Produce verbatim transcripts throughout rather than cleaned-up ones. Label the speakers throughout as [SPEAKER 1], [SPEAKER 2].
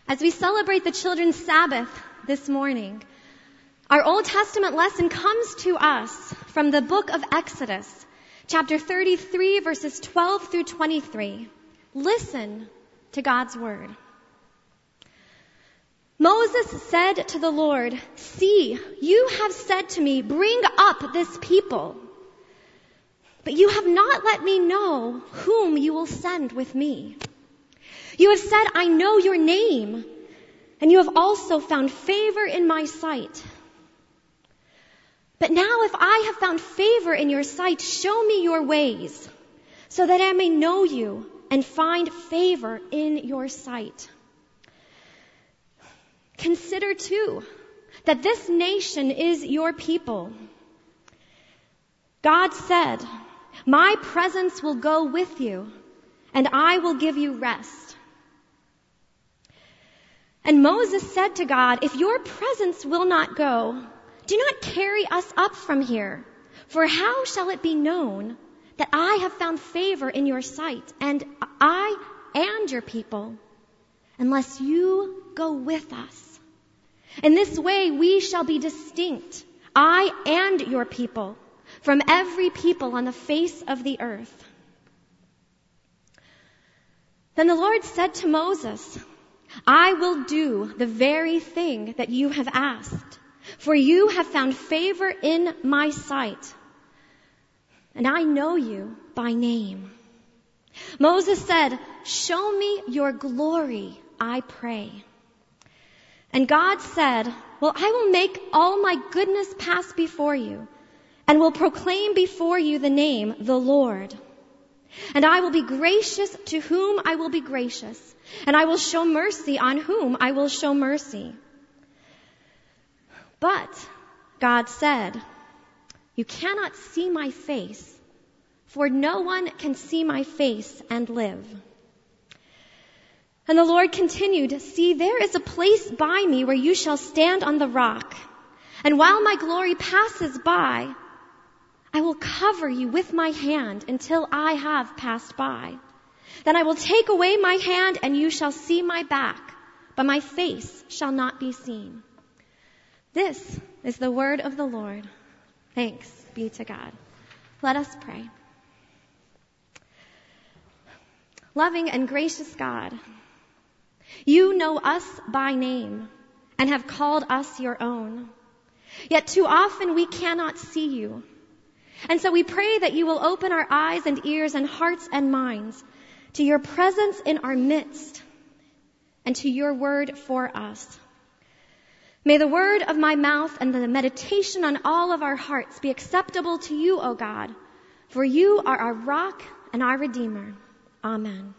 [SPEAKER 1] As we celebrate the children's Sabbath this morning, our Old Testament lesson comes to us from the book of Exodus, chapter thirty-three, verses twelve through twenty-three. Listen to God's word. Moses said to the Lord, "See, you have said to me, bring up this people. But you have not let me know whom you will send with me. You have said, I know your name, and you have also found favor in my sight. But now if I have found favor in your sight, show me your ways, so that I may know you and find favor in your sight. Consider too that this nation is your people. God said, my presence will go with you, and I will give you rest. And Moses said to God, if your presence will not go, do not carry us up from here. For how shall it be known that I have found favor in your sight, and I and your people, unless you go with us? In this way we shall be distinct, I and your people, from every people on the face of the earth. Then the Lord said to Moses, I will do the very thing that you have asked, for you have found favor in my sight, and I know you by name. Moses said, show me your glory, I pray. And God said, well, I will make all my goodness pass before you, and will proclaim before you the name, the Lord. And I will be gracious to whom I will be gracious, and I will show mercy on whom I will show mercy. But God said, you cannot see my face, for no one can see my face and live. And the Lord continued, see, there is a place by me where you shall stand on the rock. And while my glory passes by, I will cover you with my hand until I have passed by. Then I will take away my hand, and you shall see my back, but my face shall not be seen. This is the word of the Lord. Thanks be to God. Let us pray. Loving and gracious God, you know us by name and have called us your own. Yet too often we cannot see you. And so we pray that you will open our eyes and ears and hearts and minds to your presence in our midst and to your word for us. May the word of my mouth and the meditation on all of our hearts be acceptable to you, O God, for you are our rock and our Redeemer. Amen.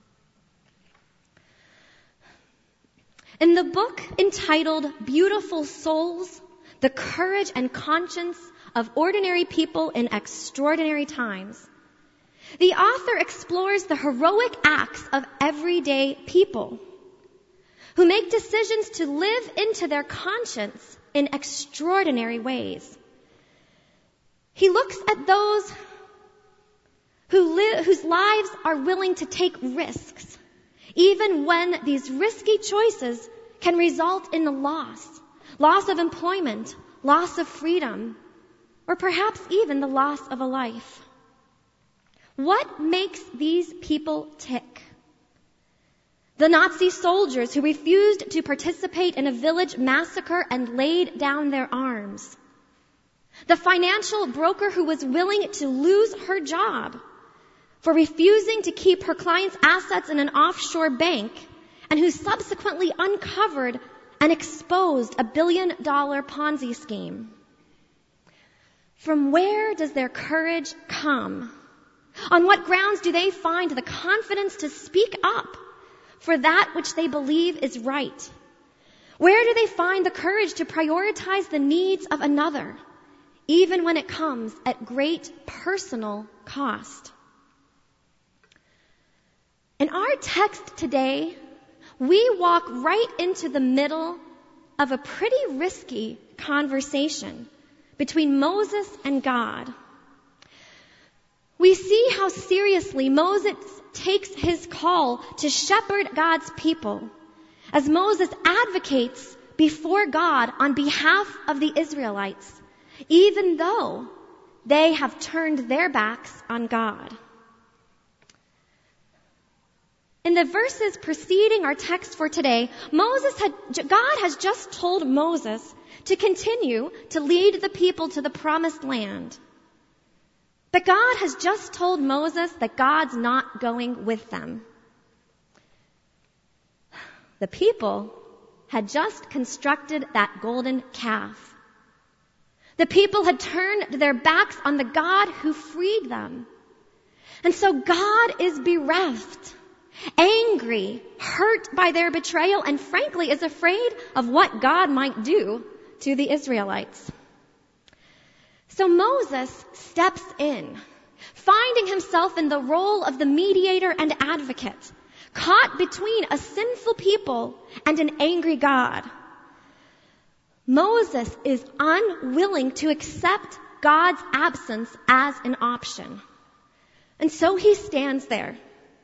[SPEAKER 1] In the book entitled Beautiful Souls, The Courage and Conscience of Ordinary People in Extraordinary Times, the author explores the heroic acts of everyday people who make decisions to live into their conscience in extraordinary ways. He looks at those who live, whose lives are willing to take risks, even when these risky choices can result in the loss, loss of employment, loss of freedom, or perhaps even the loss of a life. What makes these people tick? The Nazi soldiers who refused to participate in a village massacre and laid down their arms. The financial broker who was willing to lose her job for refusing to keep her client's assets in an offshore bank, and who subsequently uncovered and exposed a billion-dollar Ponzi scheme. From where does their courage come? On what grounds do they find the confidence to speak up for that which they believe is right? Where do they find the courage to prioritize the needs of another, even when it comes at great personal cost? In our text today, we walk right into the middle of a pretty risky conversation between Moses and God. We see how seriously Moses takes his call to shepherd God's people as Moses advocates before God on behalf of the Israelites, even though they have turned their backs on God. In the verses preceding our text for today, Moses had, God has just told Moses to continue to lead the people to the promised land. But God has just told Moses that God's not going with them. The people had just constructed that golden calf. The people had turned their backs on the God who freed them. And so God is bereft, angry, hurt by their betrayal, and frankly is afraid of what God might do to the Israelites. So Moses steps in, finding himself in the role of the mediator and advocate, caught between a sinful people and an angry God. Moses is unwilling to accept God's absence as an option. And so he stands there,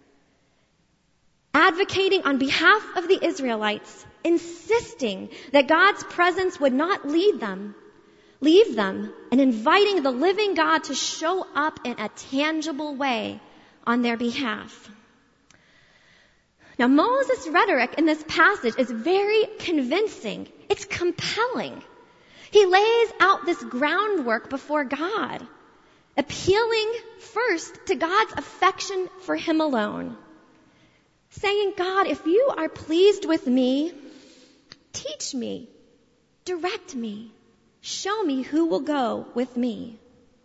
[SPEAKER 1] advocating on behalf of the Israelites, insisting that God's presence would not lead them, leave them, and inviting the living God to show up in a tangible way on their behalf. Now, Moses' rhetoric in this passage is very convincing. It's compelling. He lays out this groundwork before God, appealing first to God's affection for him alone, saying, God, if you are pleased with me, teach me, direct me, show me who will go with me.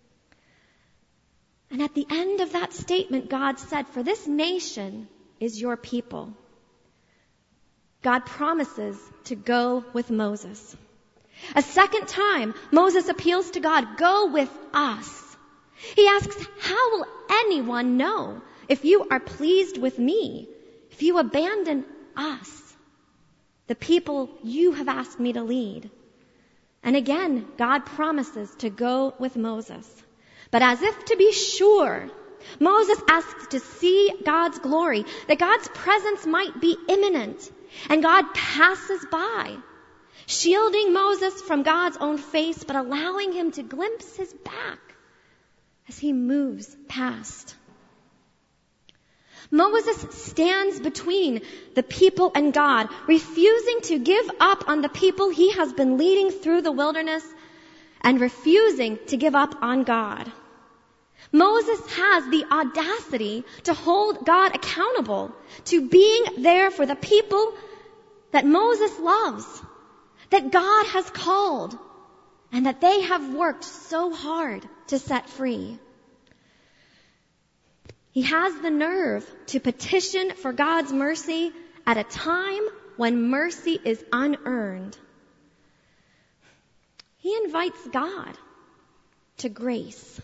[SPEAKER 1] And at the end of that statement, God said, for this nation is your people. God promises to go with Moses. A second time, Moses appeals to God, go with us. He asks, how will anyone know if you are pleased with me, if you abandon us, the people you have asked me to lead? And again, God promises to go with Moses. But as if to be sure, Moses asks to see God's glory, that God's presence might be imminent. And God passes by, shielding Moses from God's own face, but allowing him to glimpse his back as he moves past. Moses stands between the people and God, refusing to give up on the people he has been leading through the wilderness and refusing to give up on God. Moses has the audacity to hold God accountable to being there for the people that Moses loves, that God has called, and that they have worked so hard to set free. He has the nerve to petition for God's mercy at a time when mercy is unearned. He invites God to grace.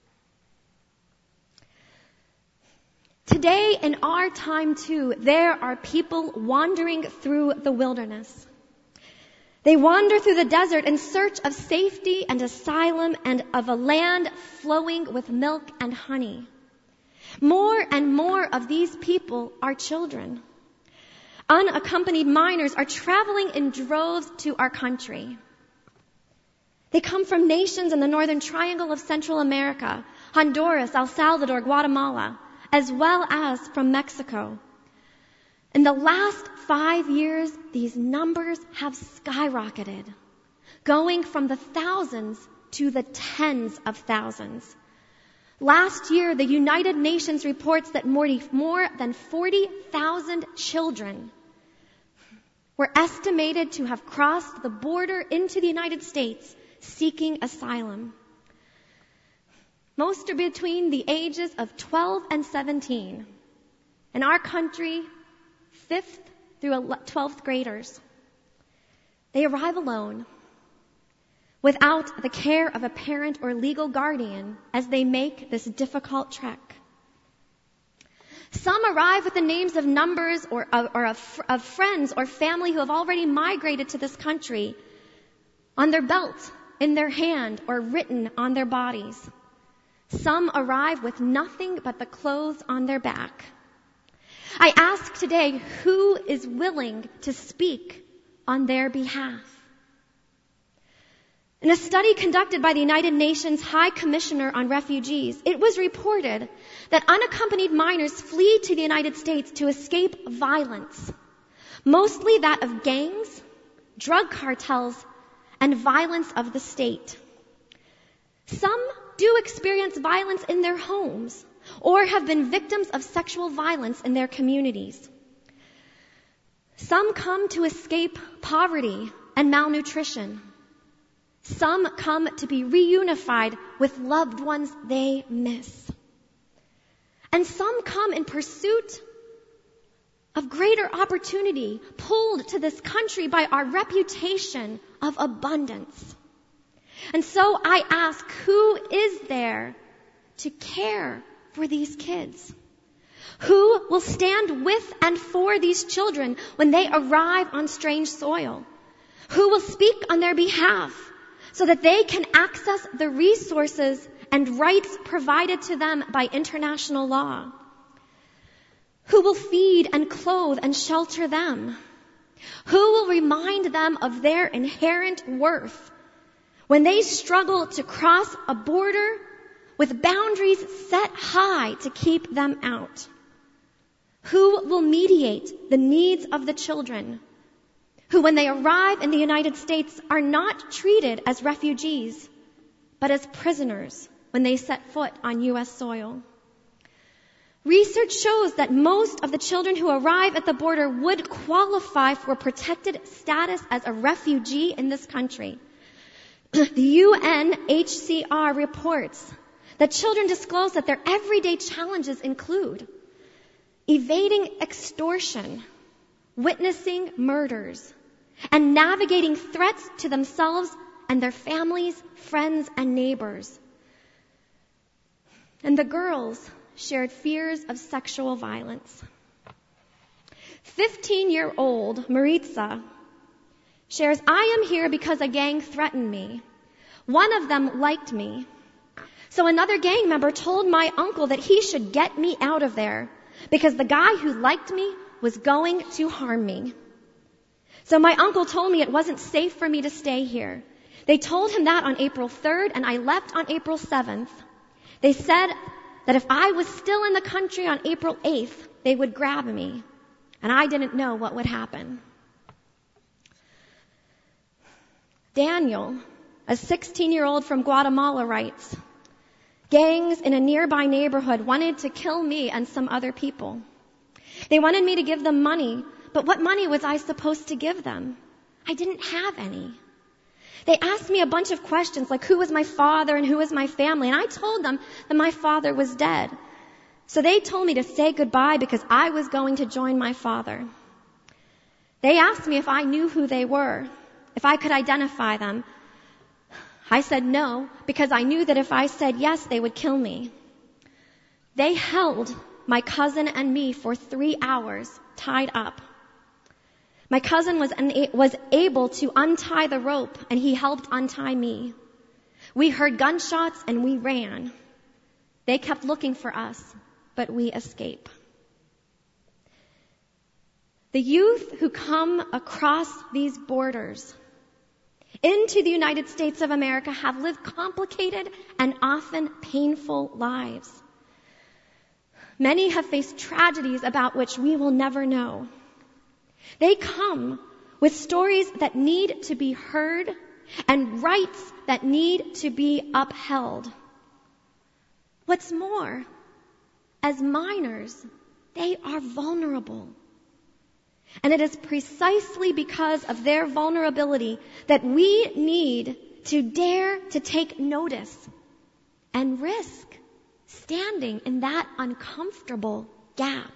[SPEAKER 1] Today, in our time too, there are people wandering through the wilderness. They wander through the desert in search of safety and asylum and of a land flowing with milk and honey. More and more of these people are children. Unaccompanied minors are traveling in droves to our country. They come from nations in the northern triangle of Central America, Honduras, El Salvador, Guatemala, as well as from Mexico. In the last five years, these numbers have skyrocketed, going from the thousands to the tens of thousands. Last year, the United Nations reports that more than forty thousand children were estimated to have crossed the border into the United States seeking asylum. Most are between the ages of twelve and seventeen. In our country, fifth through twelfth graders. They arrive alone, without the care of a parent or legal guardian as they make this difficult trek. Some arrive with the names of numbers or, or of, of friends or family who have already migrated to this country on their belt, in their hand, or written on their bodies. Some arrive with nothing but the clothes on their back. I ask today, who is willing to speak on their behalf? In a study conducted by the United Nations High Commissioner on Refugees, it was reported that unaccompanied minors flee to the United States to escape violence, mostly that of gangs, drug cartels, and violence of the state. Some do experience violence in their homes or have been victims of sexual violence in their communities. Some come to escape poverty and malnutrition. Some come to be reunified with loved ones they miss. And some come in pursuit of greater opportunity, pulled to this country by our reputation of abundance. And so I ask, who is there to care for these kids? Who will stand with and for these children when they arrive on strange soil? Who will speak on their behalf so that they can access the resources and rights provided to them by international law? Who will feed and clothe and shelter them? Who will remind them of their inherent worth when they struggle to cross a border with boundaries set high to keep them out? Who will mediate the needs of the children who, when they arrive in the United States, are not treated as refugees, but as prisoners when they set foot on U S soil? Research shows that most of the children who arrive at the border would qualify for protected status as a refugee in this country. The U N H C R reports that children disclose that their everyday challenges include evading extortion, witnessing murders, and navigating threats to themselves and their families, friends, and neighbors. And the girls shared fears of sexual violence. Fifteen-year-old Maritza shares, I am here because a gang threatened me. One of them liked me. So another gang member told my uncle that he should get me out of there because the guy who liked me was going to harm me. So my uncle told me it wasn't safe for me to stay here. They told him that on April third, and I left on April seventh. They said that if I was still in the country on April eighth, they would grab me, and I didn't know what would happen. Daniel, a sixteen-year-old from Guatemala, writes, gangs in a nearby neighborhood wanted to kill me and some other people. They wanted me to give them money, but what money was I supposed to give them? I didn't have any. They asked me a bunch of questions like who was my father and who was my family, and I told them that my father was dead. So they told me to say goodbye because I was going to join my father. They asked me if I knew who they were, if I could identify them. I said no, because I knew that if I said yes, they would kill me. They held my cousin and me for three hours, tied up. My cousin was, una- was able to untie the rope, and he helped untie me. We heard gunshots, and we ran. They kept looking for us, but we escaped. The youth who come across these borders into the United States of America have lived complicated and often painful lives. Many have faced tragedies about which we will never know. They come with stories that need to be heard and rights that need to be upheld. What's more, as minors, they are vulnerable. And it is precisely because of their vulnerability that we need to dare to take notice and risk standing in that uncomfortable gap.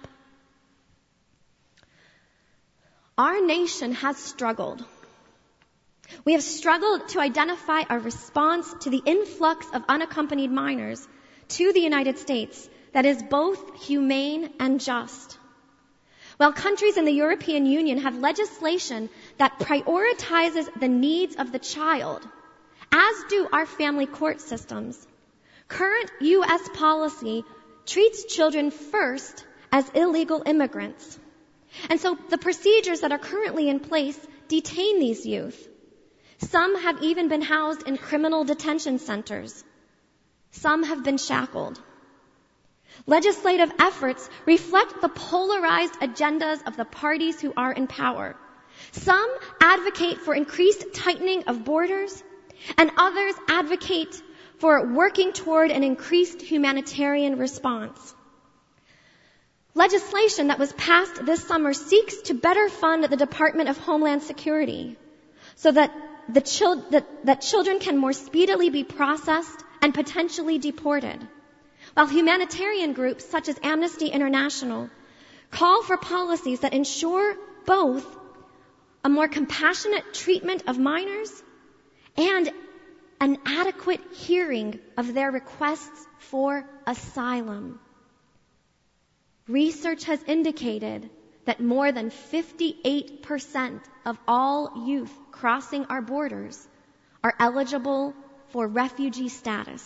[SPEAKER 1] Our nation has struggled. We have struggled to identify a response to the influx of unaccompanied minors to the United States that is both humane and just. While countries in the European Union have legislation that prioritizes the needs of the child, as do our family court systems, current U S policy treats children first as illegal immigrants. And so the procedures that are currently in place detain these youth. Some have even been housed in criminal detention centers. Some have been shackled. Legislative efforts reflect the polarized agendas of the parties who are in power. Some advocate for increased tightening of borders, and others advocate for working toward an increased humanitarian response. Legislation that was passed this summer seeks to better fund the Department of Homeland Security so that, the chil- that, that children can more speedily be processed and potentially deported, while humanitarian groups such as Amnesty International call for policies that ensure both a more compassionate treatment of minors and an adequate hearing of their requests for asylum. Research has indicated that more than fifty-eight percent of all youth crossing our borders are eligible for refugee status.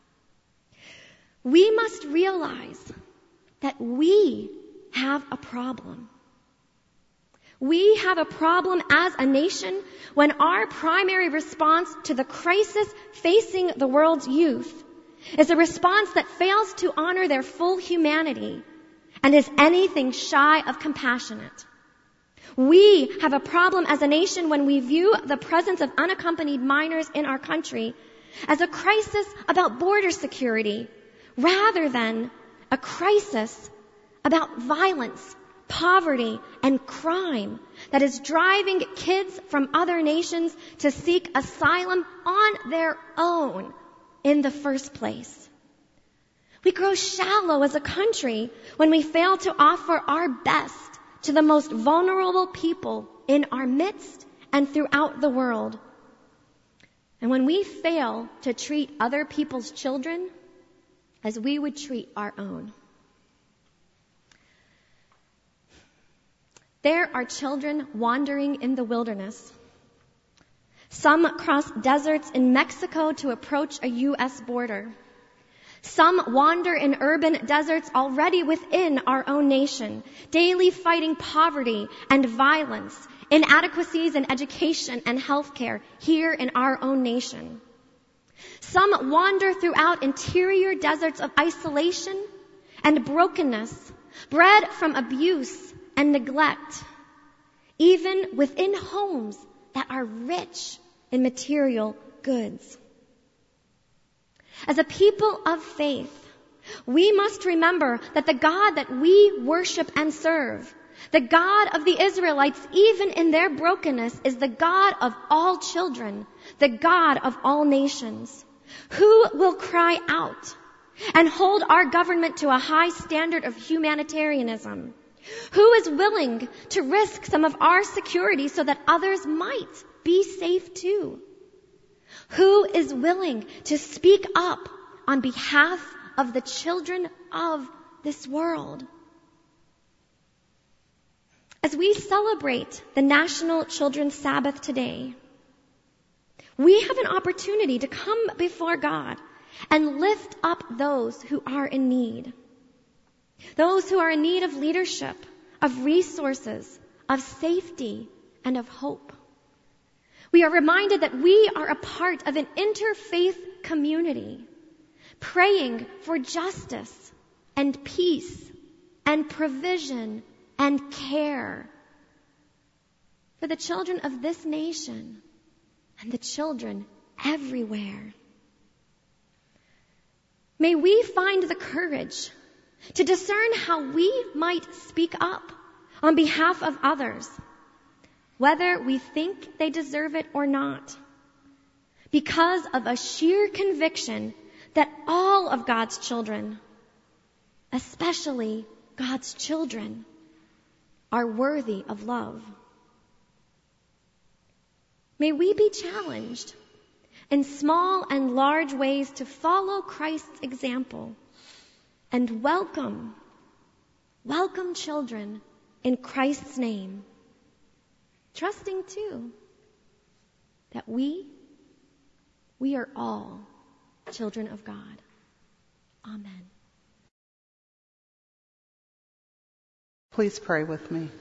[SPEAKER 1] We must realize that we have a problem. We have a problem as a nation when our primary response to the crisis facing the world's youth is a response that fails to honor their full humanity and is anything shy of compassionate. We have a problem as a nation when we view the presence of unaccompanied minors in our country as a crisis about border security rather than a crisis about violence, poverty, and crime that is driving kids from other nations to seek asylum on their own in the first place. We grow shallow as a country when we fail to offer our best to the most vulnerable people in our midst and throughout the world. And when we fail to treat other people's children as we would treat our own. There are children wandering in the wilderness. Some cross deserts in Mexico to approach a U S border. Some wander in urban deserts already within our own nation, daily fighting poverty and violence, inadequacies in education and healthcare here in our own nation. Some wander throughout interior deserts of isolation and brokenness, bred from abuse and neglect, even within homes that are rich in material goods. As a people of faith, we must remember that the God that we worship and serve, the God of the Israelites, even in their brokenness, is the God of all children, the God of all nations. Who will cry out and hold our government to a high standard of humanitarianism? Who is willing to risk some of our security so that others might be safe too? Who is willing to speak up on behalf of the children of this world? As we celebrate the National Children's Sabbath today, we have an opportunity to come before God and lift up those who are in need. Those who are in need of leadership, of resources, of safety, and of hope. We are reminded that we are a part of an interfaith community, praying for justice and peace and provision and care for the children of this nation and the children everywhere. May we find the courage to discern how we might speak up on behalf of others, whether we think they deserve it or not, because of a sheer conviction that all of God's children, especially God's children, are worthy of love. May we be challenged in small and large ways to follow Christ's example and welcome, welcome children in Christ's name, trusting too that we, we are all children of God. Amen.
[SPEAKER 2] Please pray with me.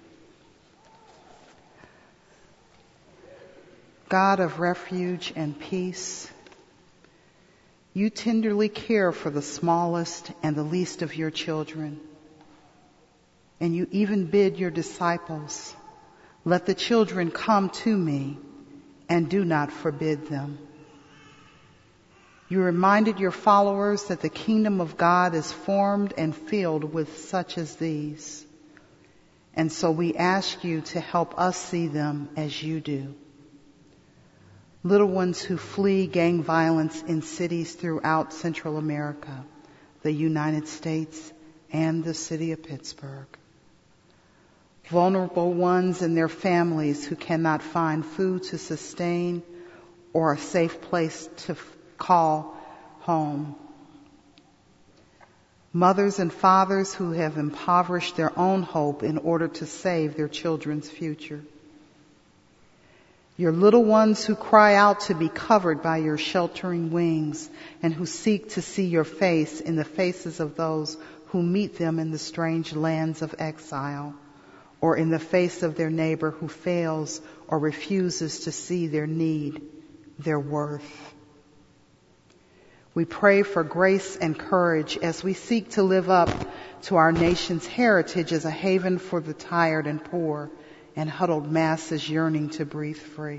[SPEAKER 2] God of refuge and peace, you tenderly care for the smallest and the least of your children. And you even bid your disciples, let the children come to me and do not forbid them. You reminded your followers that the kingdom of God is formed and filled with such as these. And so we ask you to help us see them as you do. Little ones who flee gang violence in cities throughout Central America, the United States, and the city of Pittsburgh. Vulnerable ones and their families who cannot find food to sustain or a safe place to call home. Mothers and fathers who have impoverished their own hope in order to save their children's future. Your little ones who cry out to be covered by your sheltering wings and who seek to see your face in the faces of those who meet them in the strange lands of exile, or in the face of their neighbor who fails or refuses to see their need, their worth. We pray for grace and courage as we seek to live up to our nation's heritage as a haven for the tired and poor and huddled masses yearning to breathe free.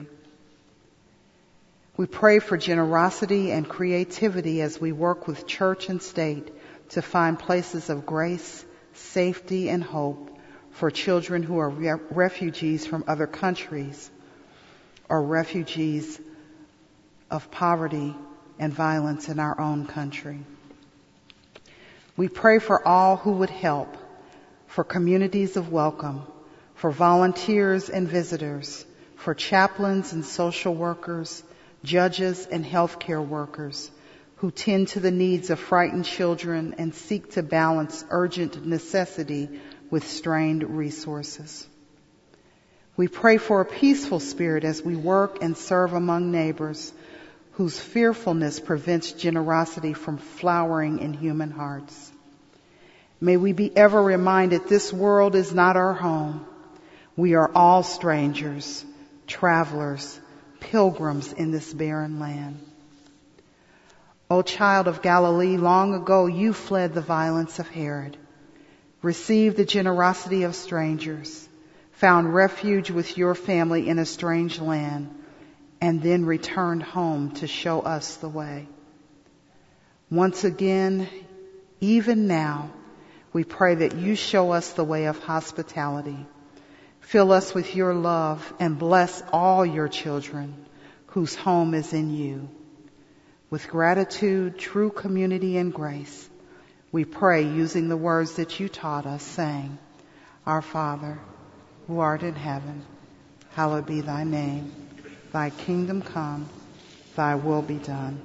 [SPEAKER 2] We pray for generosity and creativity as we work with church and state to find places of grace, safety, and hope for children who are re- refugees from other countries or refugees of poverty and violence in our own country. We pray for all who would help, for communities of welcome, for volunteers and visitors, for chaplains and social workers, judges and healthcare workers who tend to the needs of frightened children and seek to balance urgent necessity with strained resources. We pray for a peaceful spirit as we work and serve among neighbors whose fearfulness prevents generosity from flowering in human hearts. May we be ever reminded this world is not our home. We are all strangers, travelers, pilgrims in this barren land. O child of Galilee, long ago you fled the violence of Herod, received the generosity of strangers, found refuge with your family in a strange land, and then returned home to show us the way. Once again, even now, we pray that you show us the way of hospitality. Fill us with your love and bless all your children whose home is in you. With gratitude, true community, and grace, we pray using the words that you taught us, saying, Our Father, who art in heaven, hallowed be thy name. Thy kingdom come, thy will be done.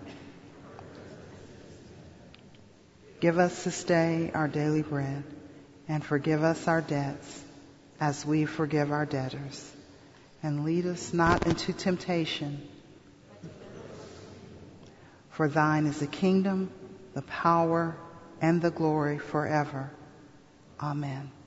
[SPEAKER 2] Give us this day our daily bread, and forgive us our debts, as we forgive our debtors. And lead us not into temptation, for thine is the kingdom, the power, and the glory forever. Amen.